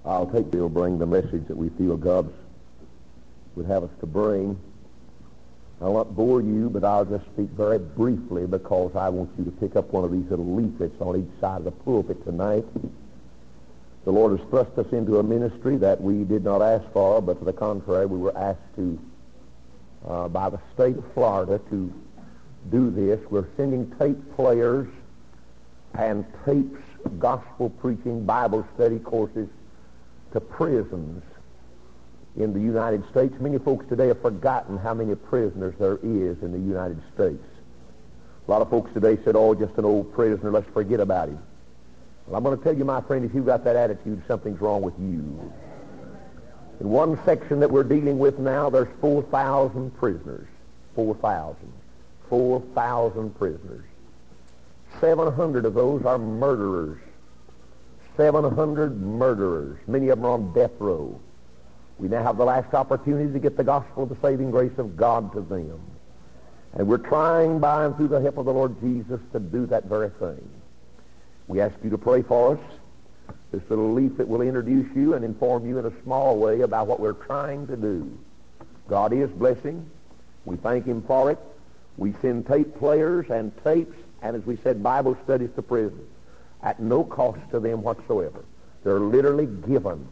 We'll bring the message that we feel God would have us to bring. I'll not bore you, but I'll just speak very briefly because I want you to pick up one of these little leaflets on each side of the pulpit tonight. The Lord has thrust us into a ministry that we did not ask for, but to the contrary, we were asked to, by the state of Florida, to do this. We're sending tape players and tapes, gospel preaching, Bible study courses to prisons in the United States. Many folks today have forgotten how many prisoners there is in the United States. A lot of folks today said, oh, just an old prisoner, let's forget about him. Well, I'm going to tell you, my friend, if you've got that attitude, something's wrong with you. In one section that we're dealing with now, there's 4,000 prisoners. 4,000. 4,000 prisoners. 700 of those are murderers. 700 murderers. Many of them are on death row. We now have the last opportunity to get the gospel of the saving grace of God to them. And we're trying by and through the help of the Lord Jesus to do that very thing. We ask you to pray for us. This little leaflet will introduce you and inform you in a small way about what we're trying to do. God is blessing. We thank Him for it. We send tape players and tapes, and as we said, Bible studies to prisons at no cost to them whatsoever. They're literally given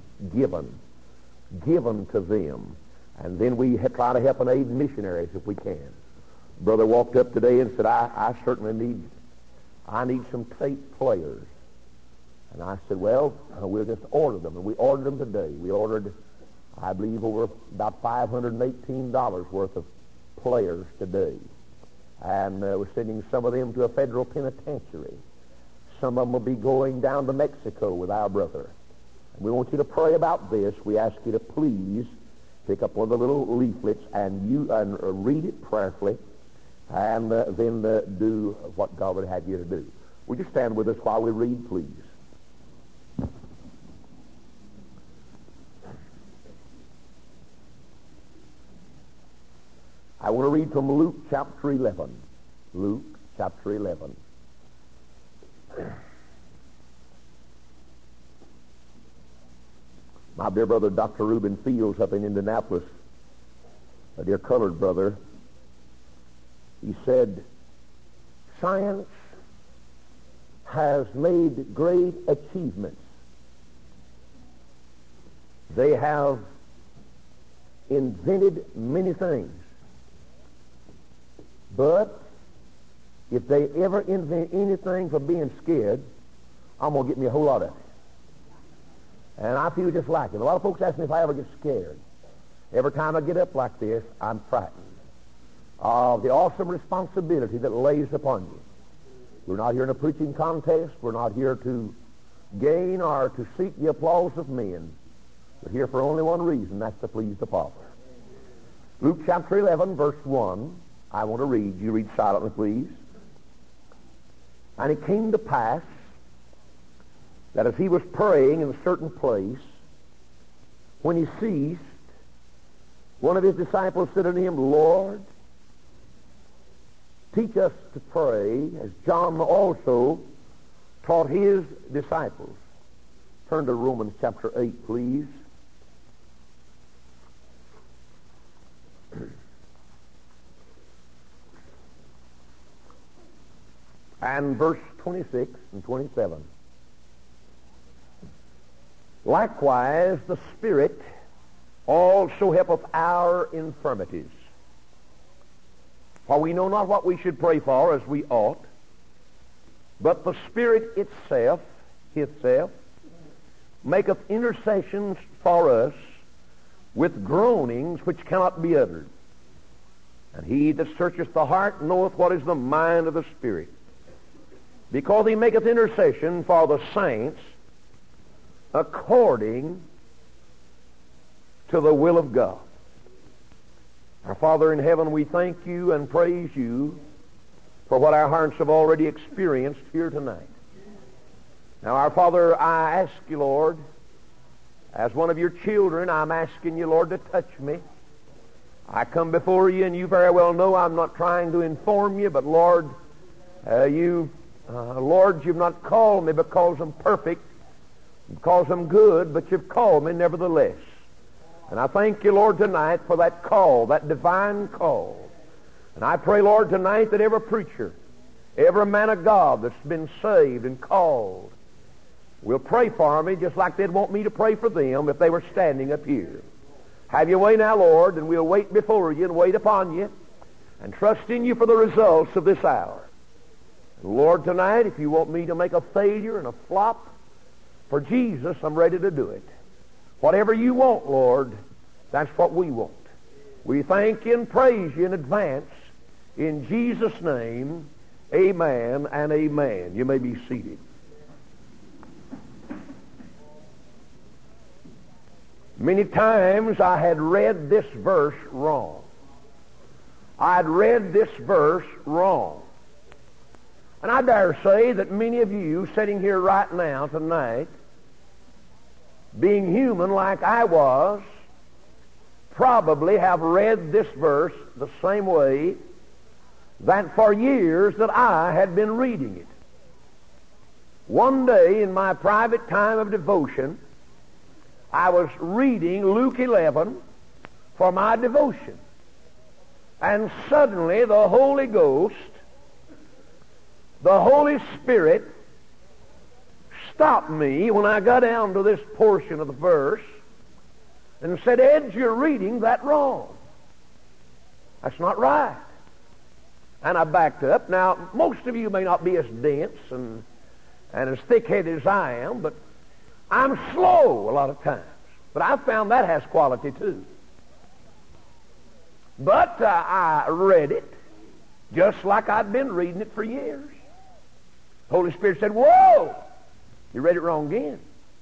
to them. And then we try to help and aid missionaries if we can. Brother walked up today and said, I certainly need some tape players. And I said, well, we'll just order them. And we ordered them today. We ordered, I believe, over about $518 worth of players today. And we're sending some of them to a federal penitentiary. Some of them will be going down to Mexico with our brother. And we want you to pray about this. We ask you to please pick up one of the little leaflets and read it prayerfully, and then do what God would have you to do. Would you stand with us while we read, please? I want to read from Luke chapter 11. Luke chapter 11. My dear brother, Dr. Reuben Fields up in Indianapolis, a dear colored brother, he said, science has made great achievements. They have invented many things. But if they ever invent anything for being scared, I'm going to get me a whole lot of it. And I feel just like it. A lot of folks ask me if I ever get scared. Every time I get up like this, I'm frightened of the awesome responsibility that lays upon you. We're not here in a preaching contest. We're not here to gain or to seek the applause of men. We're here for only one reason, that's to please the Father. Luke chapter 11, verse 1. I want to read. You read silently, please. And it came to pass that as he was praying in a certain place, when he ceased, one of his disciples said unto him, Lord, teach us to pray as John also taught his disciples. Turn to Romans chapter 8, please. And verse 26 and 27. Likewise, the Spirit also helpeth our infirmities. For we know not what we should pray for as we ought, but the Spirit itself maketh intercessions for us with groanings which cannot be uttered. And he that searcheth the heart knoweth what is the mind of the Spirit, because he maketh intercession for the saints according to the will of God. Our Father in heaven, we thank you and praise you for what our hearts have already experienced here tonight. Now, our Father, I ask you, Lord, as one of your children, I'm asking you, Lord, to touch me. I come before you, and you very well know I'm not trying to inform you, but Lord, you've not called me because I'm perfect, because I'm good, but you've called me nevertheless. And I thank you, Lord, tonight for that call, that divine call. And I pray, Lord, tonight that every preacher, every man of God that's been saved and called will pray for me just like they'd want me to pray for them if they were standing up here. Have your way now, Lord, and we'll wait before you and wait upon you and trust in you for the results of this hour. And Lord, tonight, if you want me to make a failure and a flop for Jesus, I'm ready to do it. Whatever you want, Lord, that's what we want. We thank you and praise you in advance. In Jesus' name, amen and amen. You may be seated. Many times I had read this verse wrong. I had read this verse wrong. And I dare say that many of you sitting here right now tonight, being human like I was, probably have read this verse the same way that for years that I had been reading it. One day in my private time of devotion, I was reading Luke 11 for my devotion. And suddenly the Holy Ghost, the Holy Spirit, stopped me when I got down to this portion of the verse and said, Ed, you're reading that wrong. That's not right. And I backed up. Now, most of you may not be as dense and as thick-headed as I am, but I'm slow a lot of times. But I found that has quality too. But I read it just like I'd been reading it for years. The Holy Spirit said, whoa, you read it wrong again.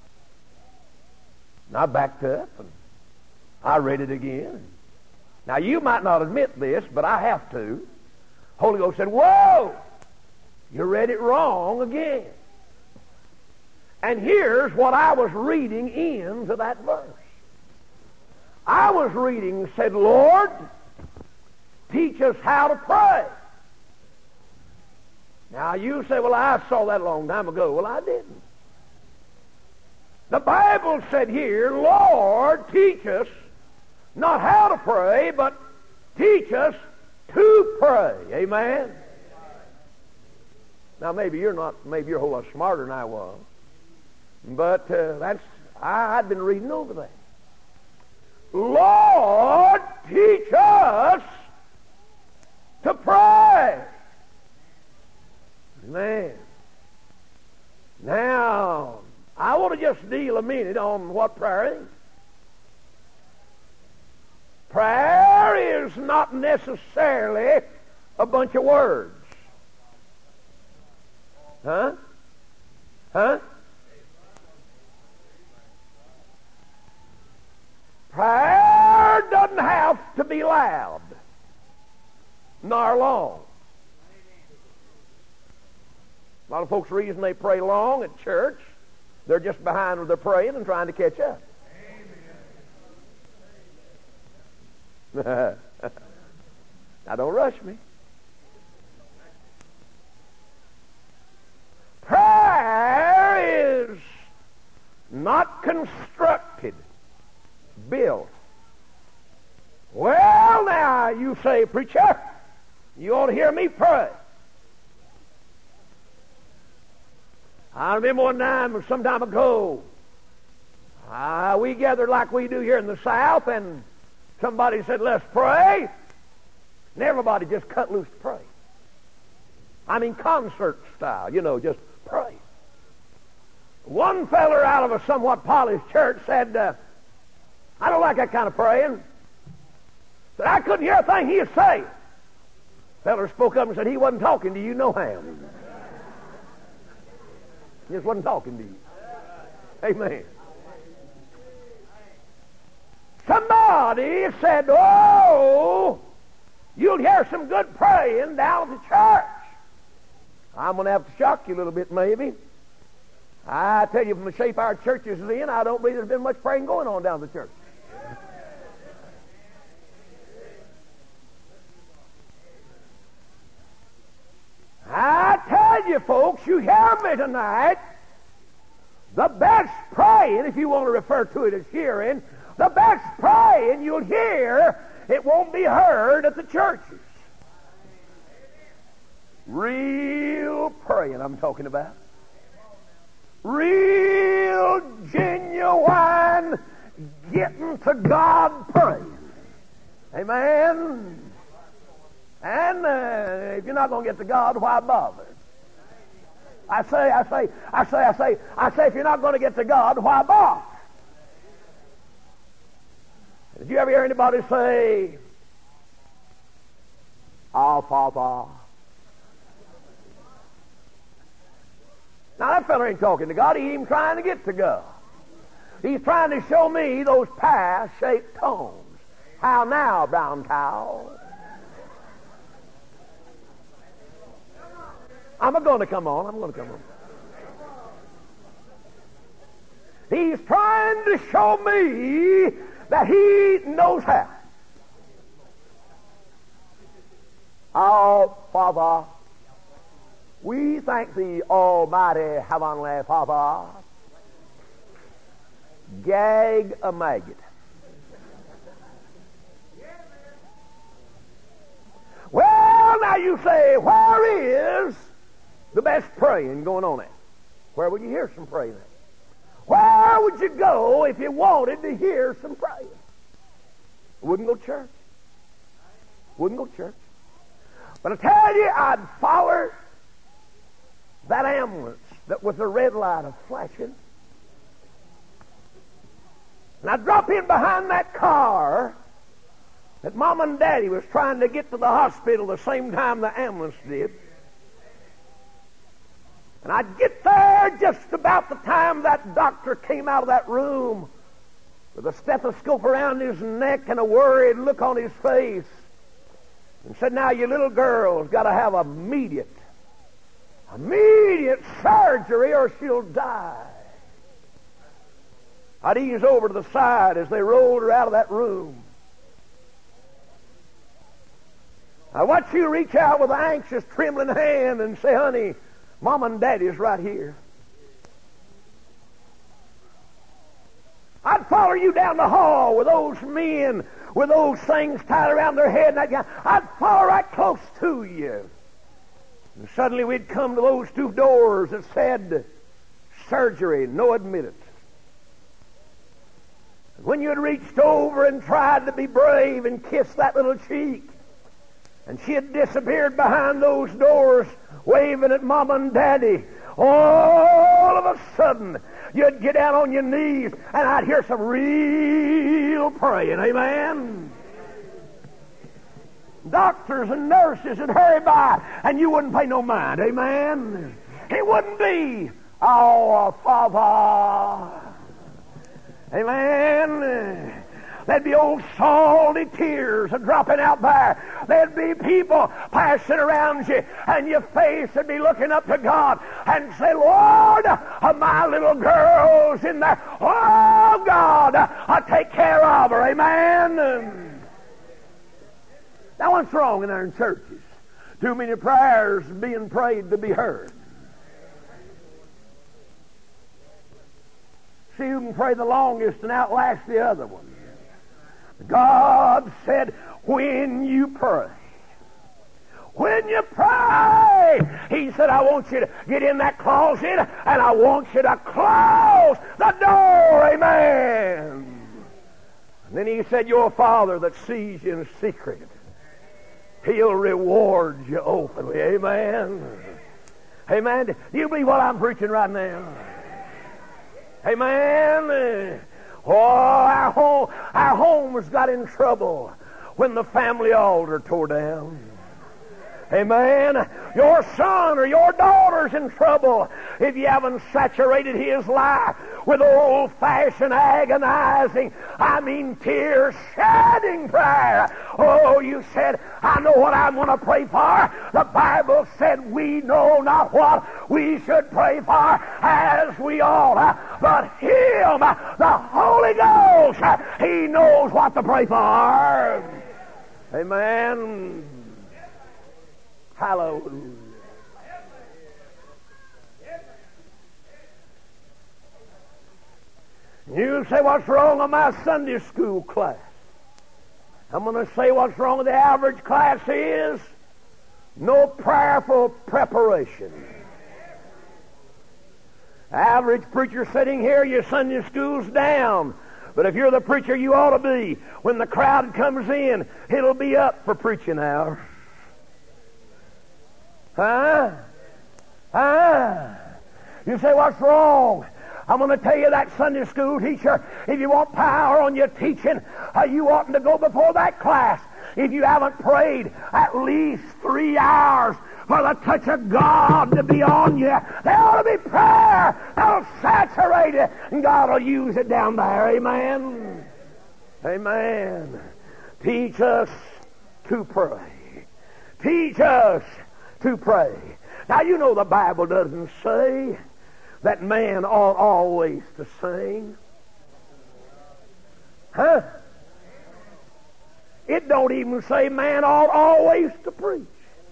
And I backed up and I read it again. Now, you might not admit this, but I have to. Holy Ghost said, whoa, you read it wrong again. And here's what I was reading into that verse. I was reading, said, Lord, teach us how to pray. Now, you say, well, I saw that a long time ago. Well, I didn't. The Bible said here, Lord, teach us not how to pray, but teach us to pray. Amen? Now, maybe you're a whole lot smarter than I was. But I'd been reading over that. Lord, teach us to pray. Amen. Now, I want to just deal a minute on what prayer is. Prayer is not necessarily a bunch of words. Huh? Prayer doesn't have to be loud, nor long. A lot of folks, the reason they pray long at church, they're just behind where they're praying and trying to catch up. Now, don't rush me. Prayer is not constructed, built. Well, now, you say, preacher, you ought to hear me pray. I remember one time, some time ago, we gathered like we do here in the South, and somebody said, let's pray. And everybody just cut loose to pray. I mean, concert style, just pray. One feller out of a somewhat polished church said, I don't like that kind of praying. Said, I couldn't hear a thing he was saying. Feller spoke up and said, he wasn't talking to you, no ham. He just wasn't talking to you. Amen. Somebody said, oh, you'll hear some good praying down at the church. I'm going to have to shock you a little bit, maybe. I tell you, from the shape our church is in, I don't believe there's been much praying going on down at the church. I tell you, folks, you hear me tonight. The best praying, if you want to refer to it as hearing, the best praying you'll hear, it won't be heard at the churches. Real praying I'm talking about. Real, genuine, getting to God praying. Amen? And if you're not going to get to God, why bother? I say, if you're not going to get to God, why bother? Did you ever hear anybody say, Our Father? Now that fella ain't talking to God. He ain't even trying to get to God. He's trying to show me those pie-shaped tones. How now, brown cow? I'm going to come on. He's trying to show me that he knows how. Our Father, we thank thee, Almighty Heavenly Father. Gag a maggot. Well, now you say, where is the best praying going on at? Where would you hear some praying at? Where would you go if you wanted to hear some praying? Wouldn't go to church. But I tell you, I'd follow that ambulance that was a red light of flashing. And I'd drop in behind that car that Mom and Daddy was trying to get to the hospital the same time the ambulance did. And I'd get there just about the time that doctor came out of that room with a stethoscope around his neck and a worried look on his face and said, now your little girl's got to have immediate surgery or she'll die. I'd ease over to the side as they rolled her out of that room. I watch you reach out with an anxious, trembling hand and say, honey, Mom and Daddy's right here. I'd follow you down the hall with those men with those things tied around their head. And I'd follow right close to you. And suddenly we'd come to those two doors that said, surgery, no admittance. And when you had reached over and tried to be brave and kiss that little cheek, and she had disappeared behind those doors, waving at Mom and Daddy, all of a sudden, you'd get down on your knees, and I'd hear some real praying. Amen? Doctors and nurses would hurry by, and you wouldn't pay no mind. Amen? It wouldn't be, Our Father. Amen? There'd be old salty tears dropping out there. There'd be people passing around you, and your face would be looking up to God and say, Lord, my little girl's in there. Oh, God, I'll take care of her. Amen? Now, what's wrong in our churches? Too many prayers being prayed to be heard. See who can pray the longest and outlast the other one. God said, when you pray, He said, I want you to get in that closet and I want you to close the door. Amen. And then He said, your Father that sees you in secret, He'll reward you openly. Amen. Amen. Do you believe what I'm preaching right now? Amen. Oh, our homes got in trouble when the family altar tore down. Amen. Your son or your daughter's in trouble if you haven't saturated his life with old-fashioned, agonizing, tear-shedding prayer. Oh, you said, I know what I'm going to pray for. The Bible said we know not what we should pray for as we ought. But Him, the Holy Ghost, He knows what to pray for. Amen. Hallelujah. You say, what's wrong with my Sunday school class? I'm going to say what's wrong with the average class is no prayerful preparation. Average preacher sitting here, your Sunday school's down. But if you're the preacher you ought to be, when the crowd comes in, it'll be up for preaching hour. Huh? You say, what's wrong? I'm going to tell you, that Sunday school teacher, if you want power on your teaching, you oughtn't to go before that class if you haven't prayed at least 3 hours for the touch of God to be on you. There ought to be prayer that'll saturate it, and God will use it down there. Amen? Amen. Teach us to pray. Teach us to pray. Now, you know the Bible doesn't say that man ought always to sing. Huh? It don't even say man ought always to preach.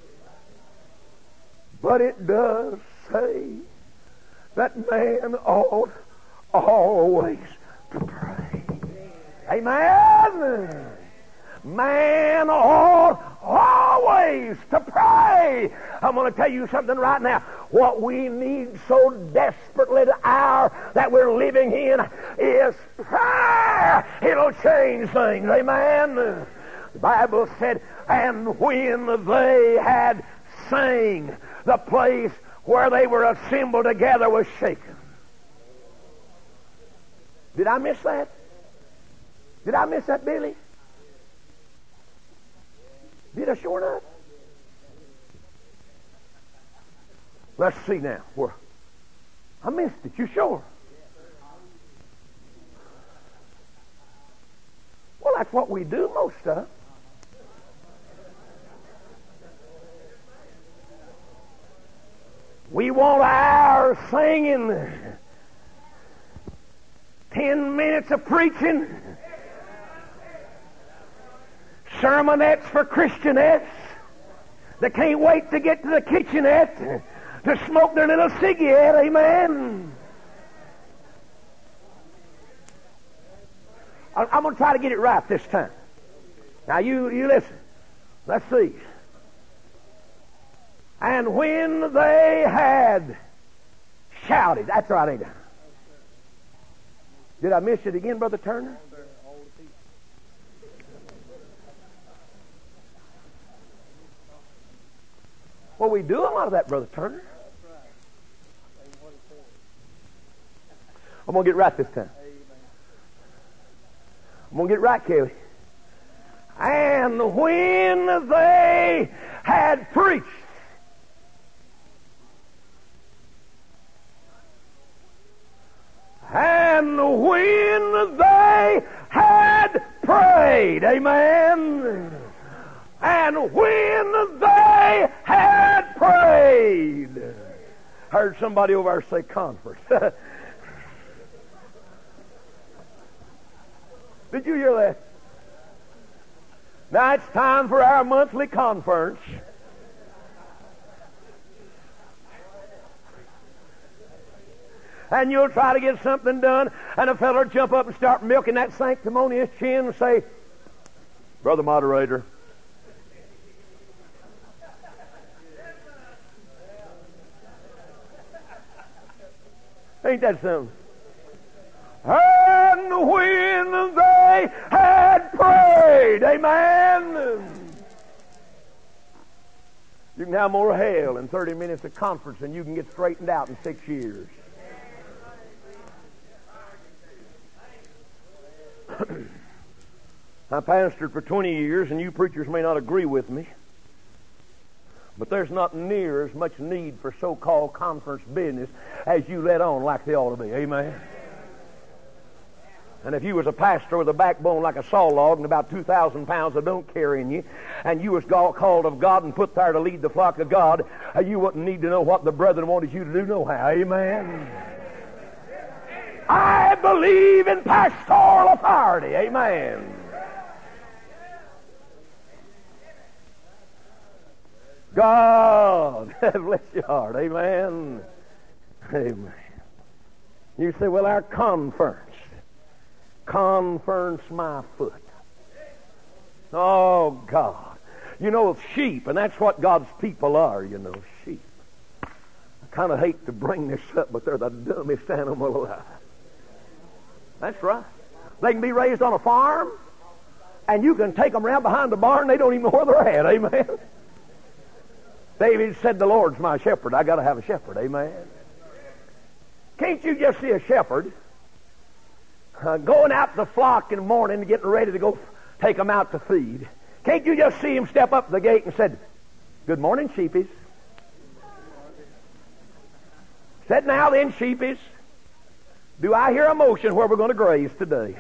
But it does say that man ought always to pray. Amen? Man ought always to pray. I'm going to tell you something right now. What we need so desperately the hour that we're living in is prayer. It'll change things. Amen? The Bible said, and when they had sang, the place where they were assembled together was shaken. Did I miss that? Did I miss that, Billy? Did I sure enough? Let's see now. Where I missed it. You sure? Well, that's what we do most of. We want hours singing, 10 minutes of preaching, sermonettes for Christianettes that can't wait to get to the kitchenette to smoke their little cigarette. Amen. I'm going to try to get it right this time. Now you listen. Let's see. And when they had shouted. That's right, ain't it? Did I miss it again, Brother Turner? Well, we do a lot of that, Brother Turner. I'm going to get right this time. I'm going to get right, Kelly. And when they had preached, and when they had prayed, amen, and when they had prayed, heard somebody over there say conference. Did you hear that? Now it's time for our monthly conference. And you'll try to get something done, and a fellow will jump up and start milking that sanctimonious chin and say, Brother Moderator, ain't that something? And when they had prayed, amen. You can have more hell in 30 minutes of conference than you can get straightened out in 6 years. I pastored for 20 years, and you preachers may not agree with me, but there's not near as much need for so-called conference business as you let on like they ought to be. Amen? And if you was a pastor with a backbone like a saw log and about 2,000 pounds of don't carrying you, and you was called of God and put there to lead the flock of God, you wouldn't need to know what the brethren wanted you to do no how. Amen? I believe in pastoral authority. Amen. God bless your heart. Amen. Amen. You say, well, our conference. Conference my foot. Oh, God. You know, sheep, and that's what God's people are, you know, sheep. I kind of hate to bring this up, but they're the dumbest animal alive. That's right. They can be raised on a farm, and you can take them around behind the barn, they don't even know where they're at. Amen. David said, the Lord's my shepherd. I got to have a shepherd. Amen. Can't you just see a shepherd going out to the flock in the morning and getting ready to go take them out to feed? Can't you just see him step up to the gate and said, good morning, sheepies. Said, now then, sheepies, do I hear a motion where we're going to graze today?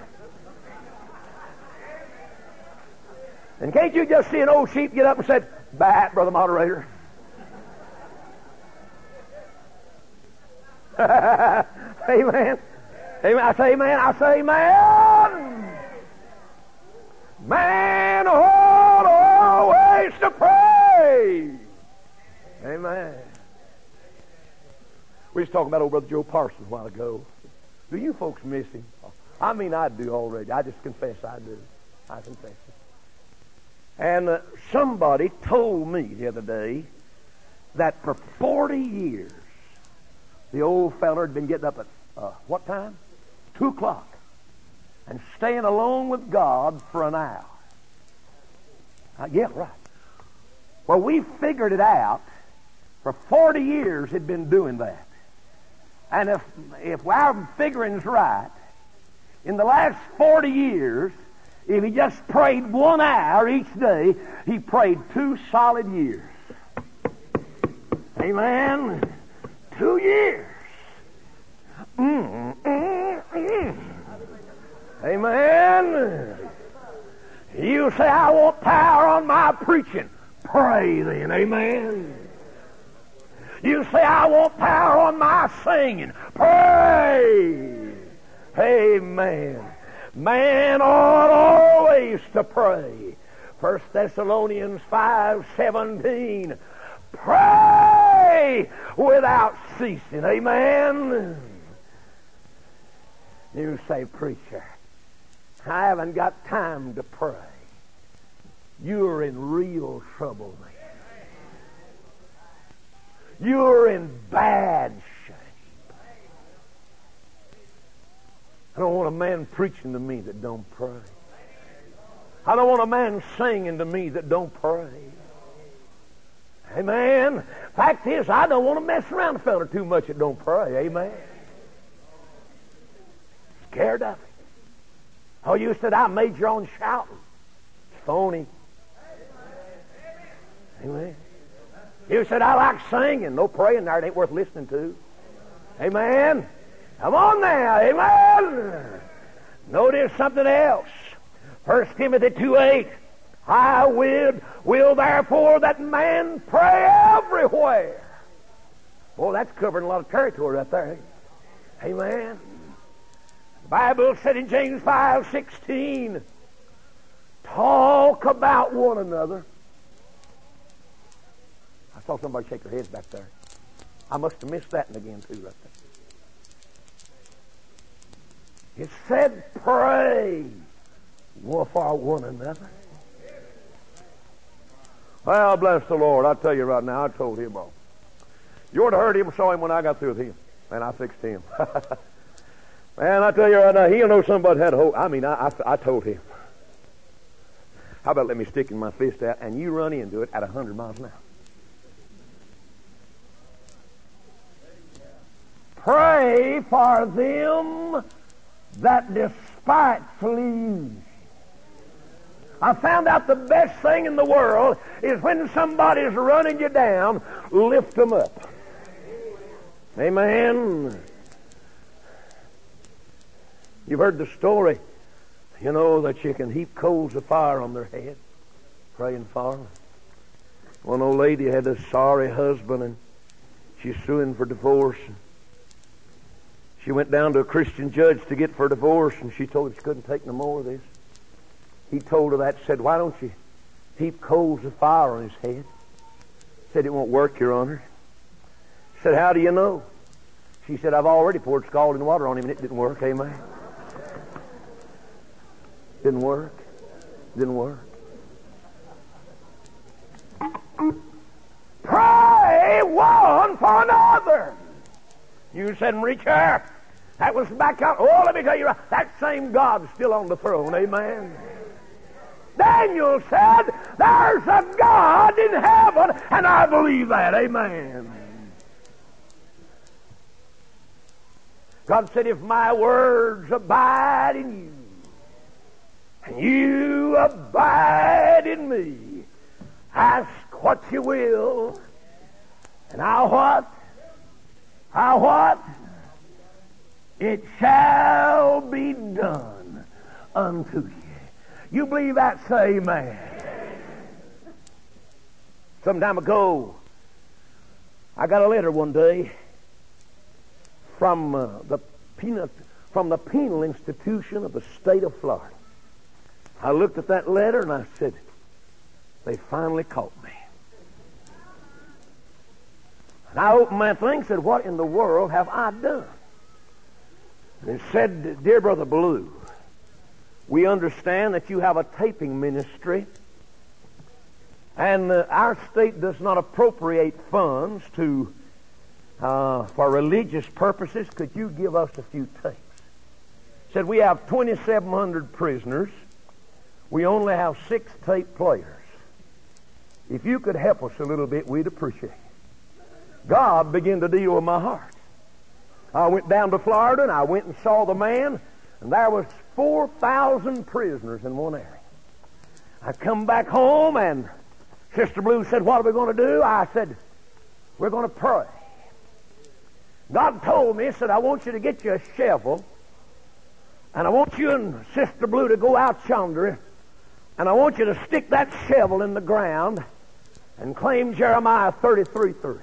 And can't you just see an old sheep get up and say, bat, brother moderator? Amen. Amen. I say amen. I say amen. Man ought always to pray. Amen. We was talking about old Brother Joe Parsons a while ago. Do you folks miss him? I mean, I do already. I just confess I do. I confess it. And somebody told me the other day that for 40 years, the old feller had been getting up at, what time? 2 o'clock. And staying alone with God for an hour. Yeah, right. Well, we figured it out. For 40 years he'd been doing that. And if our figuring's right, in the last 40 years, if he just prayed 1 hour each day, he prayed 2 solid years. Amen. 2 years. Amen. You say, I want power on my preaching. Pray then. Amen. You say, I want power on my singing. Pray. Amen. Man ought always to pray. 1 Thessalonians 5:17. Pray without ceasing. Amen. You say, preacher, I haven't got time to pray. You're in real trouble, man. You're in bad shape. I don't want a man preaching to me that don't pray. I don't want a man singing to me that don't pray. Amen. Fact is, I don't want to mess around a fella too much that don't pray. Amen. Scared of it. Oh, you said I major on shouting. It's phony. Amen. You said I like singing. No praying there. It ain't worth listening to. Amen. Come on now. Amen. Notice something else. 1 Timothy 2:8. I will therefore that man pray everywhere. Well, that's covering a lot of territory right there. Amen. The Bible said in James 5:16, talk about one another. I saw somebody shake their heads back there. I must have missed that one again too right there. It said pray for one another. Well, bless the Lord. I tell you right now, I told him all. You ought to heard him, saw him when I got through with him. And I fixed him. Man, I tell you right now, he'll know somebody had a hope. I mean, I told him. How about let me stick my fist out and you run into it at 100 miles an hour? Pray for them that despitefully use. I found out the best thing in the world is when somebody's running you down, lift them up. Amen. You've heard the story, you know, that you can heap coals of fire on their head, praying for them. One old lady had a sorry husband and she's suing for divorce. She went down to a Christian judge to get for a divorce, and she told him she couldn't take no more of this. He told her that, said, why don't you heap coals of fire on his head? Said, it won't work, Your Honor. Said, how do you know? She said, I've already poured scalding water on him and it didn't work. Amen. Didn't work. Didn't work. Pray one for another. You said, Reacher, that was back out. Oh, let me tell you, that same God's still on the throne. Amen. Daniel said, there's a God in heaven, and I believe that. Amen. God said, if my words abide in you, and you abide in me, ask what you will, and I'll what? I'll what? It shall be done unto you. You believe that? Say amen. Some time ago, I got a letter one day from the penal institution of the state of Florida. I looked at that letter and I said, they finally caught me. And I opened my thing and said, what in the world have I done? And it said, dear Brother Blue, we understand that you have a taping ministry, and our state does not appropriate funds to for religious purposes. Could you give us a few tapes? Said we have 2,700 prisoners. We only have 6 tape players. If you could help us a little bit, we'd appreciate it. God began to deal with my heart. I went down to Florida and I went and saw the man, and there was 4,000 prisoners in one area. I come back home and Sister Blue said, what are we going to do? I said, we're going to pray. God told me, he said, I want you to get you a shovel, and I want you and Sister Blue to go out yonder, and I want you to stick that shovel in the ground and claim Jeremiah 33:3.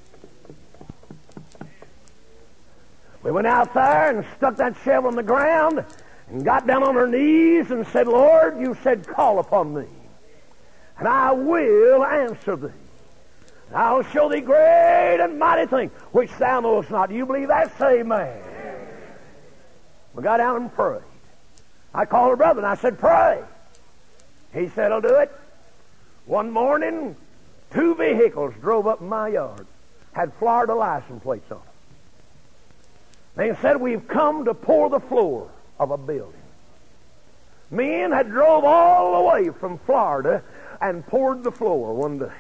We went out there and stuck that shovel in the ground and got down on our knees and said, Lord, you said call upon me, and I will answer thee. I'll show thee great and mighty things which thou knowest not. Do you believe that? Say amen. We got down and prayed. I called a brother and I said, pray. He said, I'll do it. One morning, 2 vehicles drove up in my yard, had Florida license plates on them. They said, we've come to pour the floor of a building. Men had drove all the way from Florida and poured the floor one day.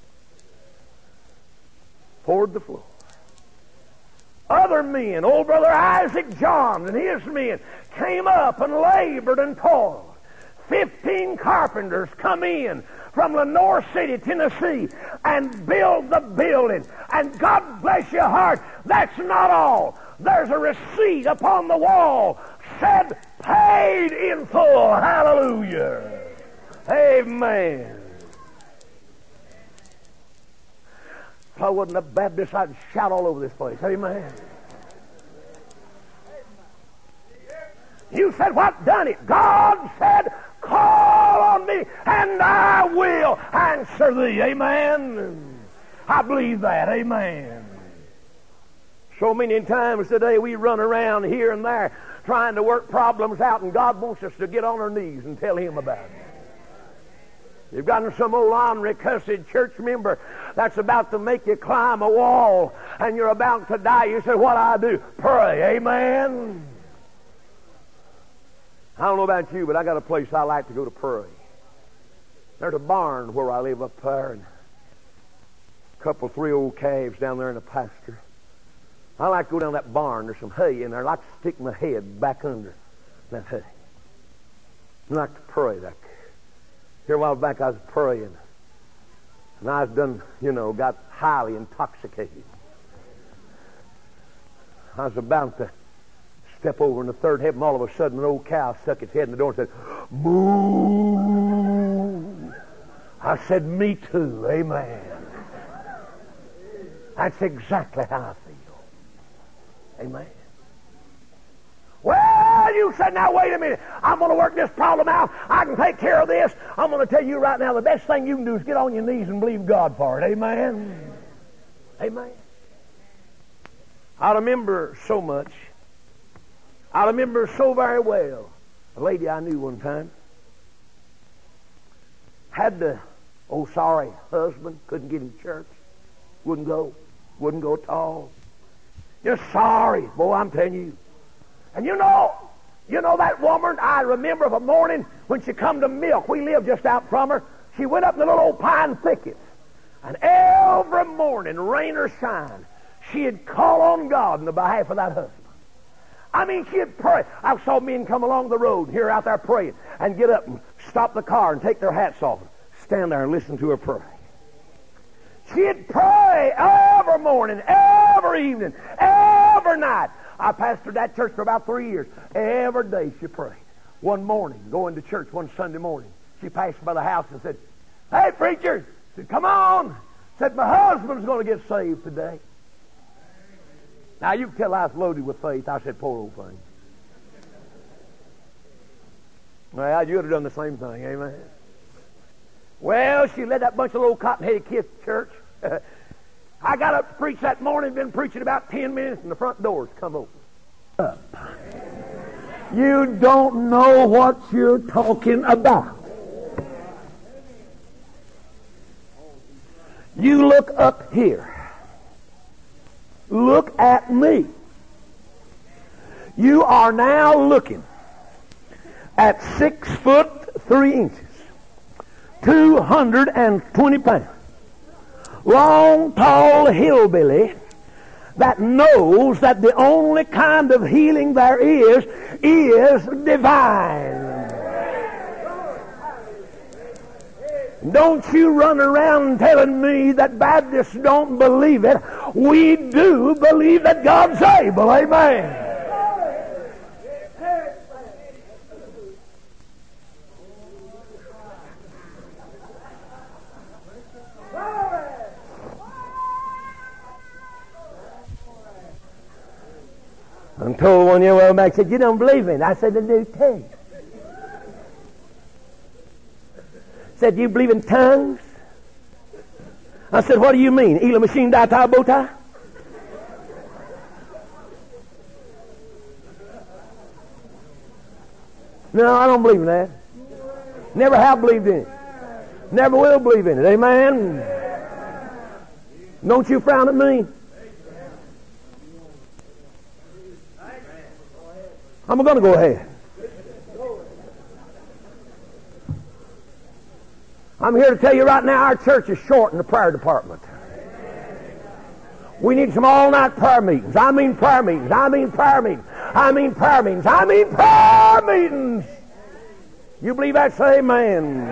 Poured the floor. Other men, old brother Isaac John and his men, came up and labored and toiled. 15 carpenters come in from Lenore City, Tennessee, and build the building. And God bless your heart, that's not all. There's a receipt upon the wall said, paid in full. Hallelujah. Amen. If I wasn't a Baptist, I'd shout all over this place. Amen. You said, what done it? God said, call on me and I will answer thee. Amen. I believe that. Amen. So many times today we run around here and there trying to work problems out, and God wants us to get on our knees and tell Him about it. You've gotten some old ornery cussed church member that's about to make you climb a wall and you're about to die. You say, what do I do? Pray. Amen. I don't know about you, but I got a place I like to go to pray. There's a barn where I live up there, and a couple, 3 old calves down there in the pasture. I like to go down that barn. There's some hay in there. I like to stick my head back under that hay. I like to pray. Here a while back I was praying, and I was done, got highly intoxicated. I was about to step over in the third heaven. All of a sudden an old cow stuck its head in the door and said, moo. I said, me too. Amen. That's exactly how I feel. Amen. Well, you said, now wait a minute. I'm going to work this problem out. I can take care of this. I'm going to tell you right now, the best thing you can do is get on your knees and believe God for it. Amen. Amen. I remember so much. I remember so very well A lady I knew one time had the sorry husband, couldn't get in church, wouldn't go at all. Just sorry, boy, I'm telling you. And you know that woman, I remember of a morning when she come to milk. We lived just out from her. She went up in the little old pine thickets. And every morning, rain or shine, she'd call on God in the behalf of that husband. I mean, she'd pray. I saw men come along the road, hear her out there praying, and get up and stop the car and take their hats off and stand there and listen to her pray. She'd pray every morning, every evening, every night. I pastored that church for about 3 years. Every day she prayed. One morning, going to church one Sunday morning, she passed by the house and said, "Hey, preacher," said, "come on." Said, "My husband's going to get saved today." Now, you can tell I was loaded with faith. I said, "Poor old thing." Well, you'd have done the same thing, amen. Well, she led that bunch of little cotton-headed kids to church. I got up to preach that morning, been preaching about 10 minutes, and the front doors come open. Up. You don't know what you're talking about. You look up here. Look at me. You are now looking at 6'3", 220 pounds. Long, tall hillbilly that knows that the only kind of healing there is divine. Don't you run around telling me that Baptists don't believe it. We do believe that God's able. Amen. I'm told one year a while back, said, "You don't believe in it." I said, "I do too." Said, "You believe in tongues?" I said, "What do you mean? Ela machine die tie bow tie?" No, I don't believe in that. Never have believed in it. Never will believe in it. Amen. Don't you frown at me. I'm going to go ahead. I'm here to tell you right now, our church is short in the prayer department. We need some all-night prayer meetings. I mean prayer meetings. I mean prayer meetings. I mean prayer meetings. I mean prayer meetings. You believe that? Say amen.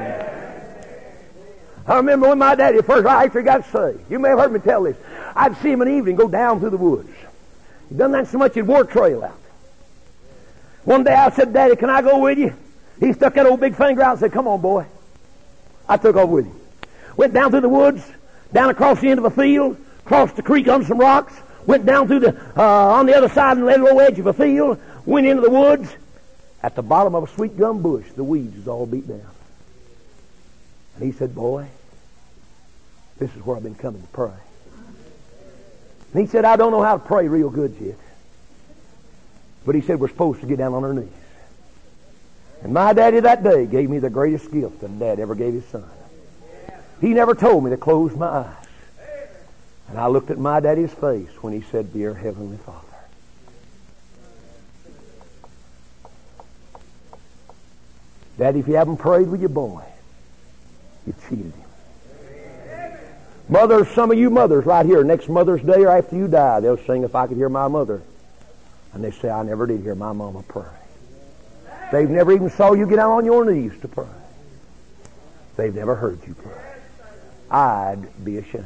I remember when my daddy first, after he got saved, you may have heard me tell this, I'd see him in the evening go down through the woods. He'd done that so much he'd wore a trail out. One day I said, "Daddy, can I go with you?" He stuck that old big finger out and said, "Come on, boy." I took off with him. Went down through the woods, down across the end of a field, crossed the creek on some rocks, went down through the on the other side and the little edge of a field, went into the woods. At the bottom of a sweet gum bush, the weeds was all beat down. And he said, "Boy, this is where I've been coming to pray." And he said, "I don't know how to pray real good yet." But he said, "We're supposed to get down on our knees." And my daddy that day gave me the greatest gift that a dad ever gave his son. He never told me to close my eyes. And I looked at my daddy's face when he said, "Dear Heavenly Father." Daddy, if you haven't prayed with your boy, you cheated him. Mothers, some of you mothers right here, next Mother's Day or after you die, they'll sing "If I Could Hear My Mother." And they say, "I never did hear my mama pray." They've never even saw you get down on your knees to pray. They've never heard you pray. I'd be ashamed.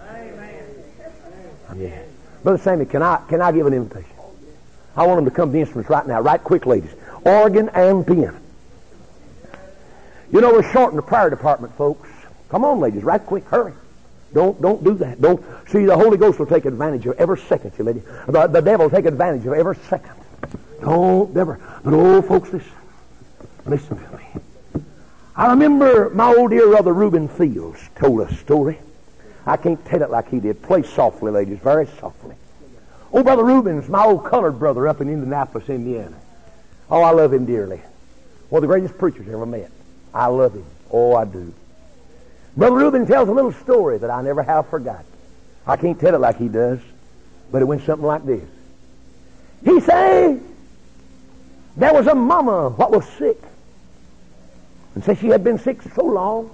Yeah. Brother Sammy, can I give an invitation? I want them to come to the instruments right now, right quick, ladies. Organ and piano. You know we're short in the prayer department, folks. Come on, ladies, right quick, hurry. Don't do that. Don't see the Holy Ghost will take advantage of every second, you lady. The devil will take advantage of every second. Don't ever. But oh, folks, listen to me. I remember my old dear brother Reuben Fields told a story. I can't tell it like he did. Play softly, ladies, very softly. Oh, Brother Reuben's my old colored brother up in Indianapolis, Indiana. Oh, I love him dearly. One of the greatest preachers I ever met. I love him. Oh, I do. Brother Reuben tells a little story that I never have forgotten. I can't tell it like he does, but it went something like this. He say there was a mama what was sick, and said she had been sick so long.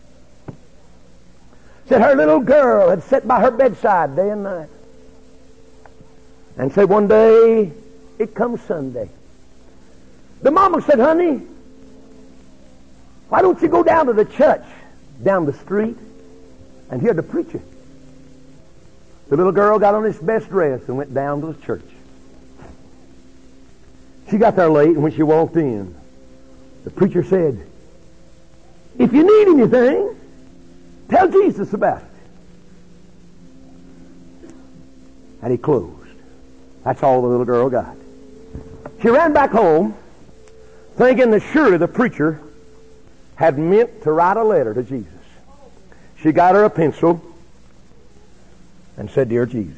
Said her little girl had sat by her bedside day and night. And said one day, it comes Sunday. The mama said, honey, why don't you go down to the church down the street and hear the preacher? The little girl got on his best dress and went down to the church. She got there late, and when she walked in, the preacher said, if you need anything, tell Jesus about it. And he closed. That's all the little girl got. She ran back home thinking that surely the preacher had meant to write a letter to Jesus. She got her a pencil and said, Dear Jesus.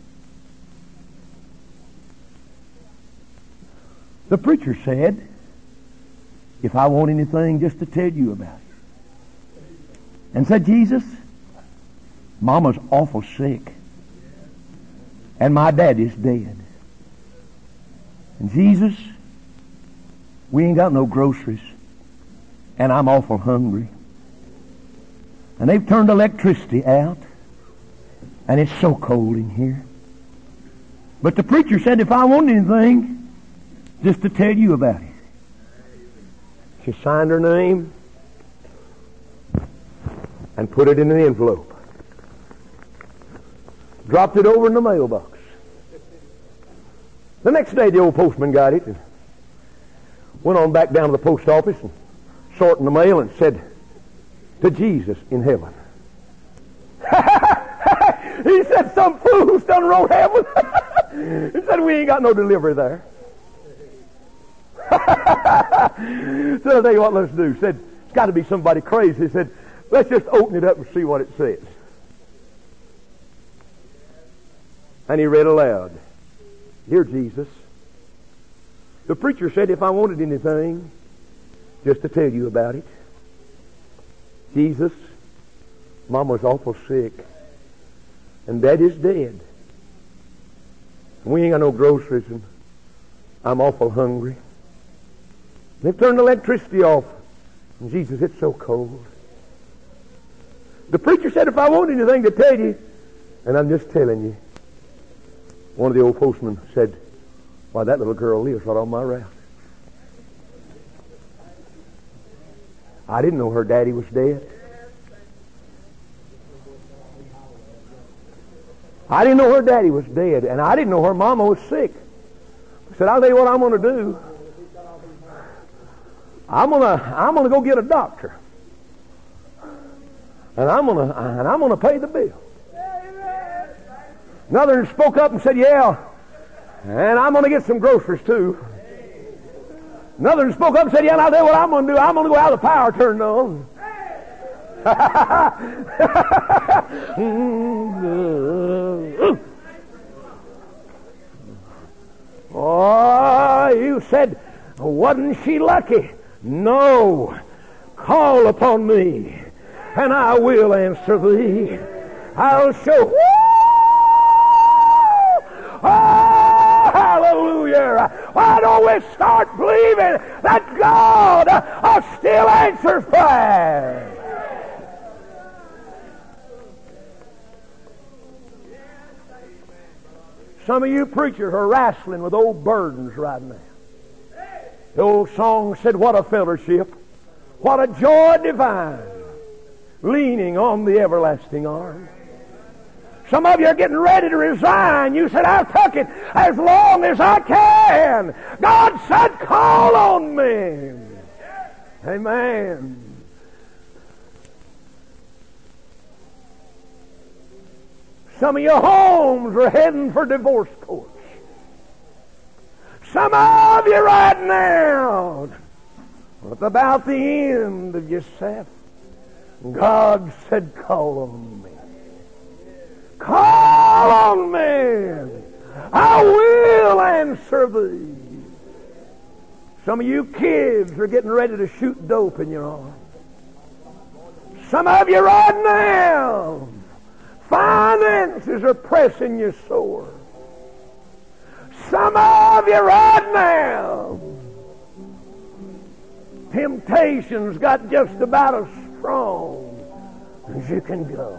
The preacher said, if I want anything, just to tell you about it. And said, Jesus, Mama's awful sick. And my daddy's dead. And Jesus, we ain't got no groceries. And I'm awful hungry. And they've turned electricity out. And it's so cold in here. But the preacher said, if I want anything, just to tell you about it. She signed her name and put it in an envelope. Dropped it over in the mailbox. The next day the old postman got it and went on back down to the post office and sorting the mail and said, to Jesus in heaven. He said, some fool's done wrote heaven. He said, we ain't got no delivery there. So I'll tell you what, let's do. Said, it's got to be somebody crazy. He said, let's just open it up and see what it says. And he read aloud, Dear Jesus, the preacher said if I wanted anything, just to tell you about it. Jesus, Mama's awful sick, and Daddy's dead. We ain't got no groceries, and I'm awful hungry. They've turned the electricity off. And Jesus, it's so cold. The preacher said if I want anything to tell you, and I'm just telling you. One of the old postmen said, why, that little girl lives right on my route. I didn't know her daddy was dead. I didn't know her daddy was dead, and I didn't know her mama was sick. I said, I'll tell you what I'm going to do. I'm gonna go get a doctor, and I'm gonna pay the bill. Another spoke up and said, yeah, and I'm gonna get some groceries too. Another spoke up and said, yeah, and I'll tell you what I'm gonna do. I'm gonna go have the power turned on. Oh, you said, wasn't she lucky? No. Call upon me, and I will answer thee. I'll show. Woo! Oh, hallelujah. Why don't we start believing that God still answers prayer? Some of you preachers are wrestling with old burdens right now. The old song said, what a fellowship, what a joy divine, leaning on the everlasting arm. Some of you are getting ready to resign. You said, I'll take it as long as I can. God said, call on me. Amen. Some of your homes are heading for divorce courts. Some of you right now are about the end of yourself. God said, call on me. Call on me. I will answer thee. Some of you kids are getting ready to shoot dope in your arm. Some of you right now, finances are pressing you sore. Some of you right now, temptation's got just about as strong as you can go.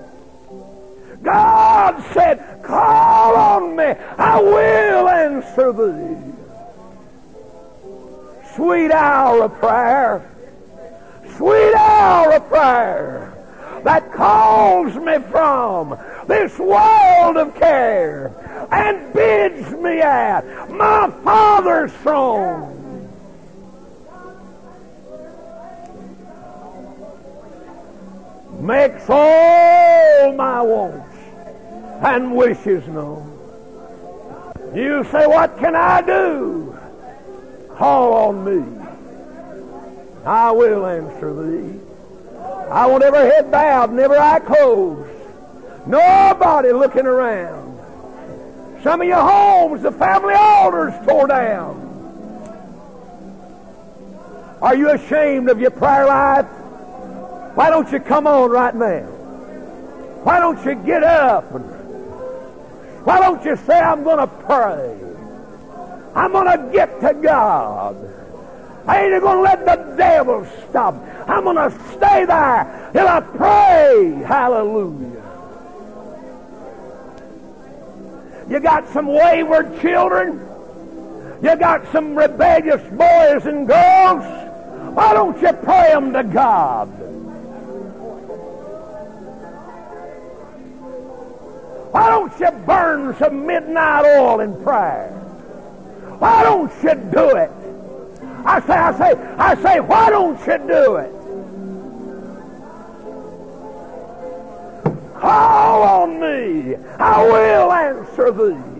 God said, call on me, I will answer thee. Sweet hour of prayer, sweet hour of prayer that calls me from this world of care and bids me at my Father's throne. Makes all my wants and wishes known. You say, what can I do? Call on me. I will answer thee. I want every head bowed and every eye closed. Nobody looking around. Some of your homes, the family altars tore down. Are you ashamed of your prayer life? Why don't you come on right now? Why don't you get up? And why don't you say, I'm going to pray. I'm going to get to God. I ain't going to let the devil stop. I'm going to stay there till I pray. Hallelujah. You got some wayward children. You got some rebellious boys and girls. Why don't you pray them to God? Why don't you burn some midnight oil in prayer? Why don't you do it? I say, why don't you do it? Call on me. I will answer thee.